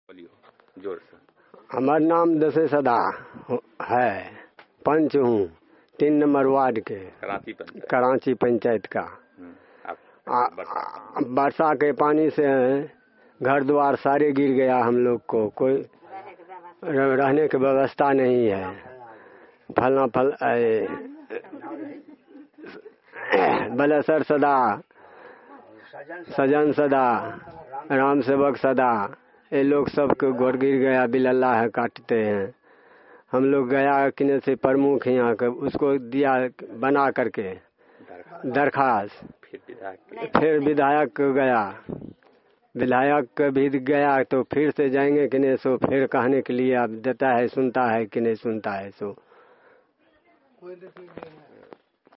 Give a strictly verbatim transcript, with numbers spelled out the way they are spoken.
बोलियो जोर से। हमारा नाम दसे सदा है, पंच हूँ तीन नंबर वार्ड के, कराची पंचायत कराची पंचायत का। वर्षा के पानी से घर द्वार सारे गिर गया, हम लोग को कोई रहने की व्यवस्था नहीं है। फलना फल बलेसर सदा, सजन सदा, राम सेवक सदा, ये लोग सब को गोर गिर गया, बिल्ला है काटते हैं। हम लोग गया किने से प्रमुख यहाँ के, उसको दिया बना करके दरखास्त, फिर विधायक गया, विधायक भी गया तो फिर से जाएंगे कि नहीं, सो फिर कहने के लिए अब देता है, सुनता है कि नहीं सुनता है। सो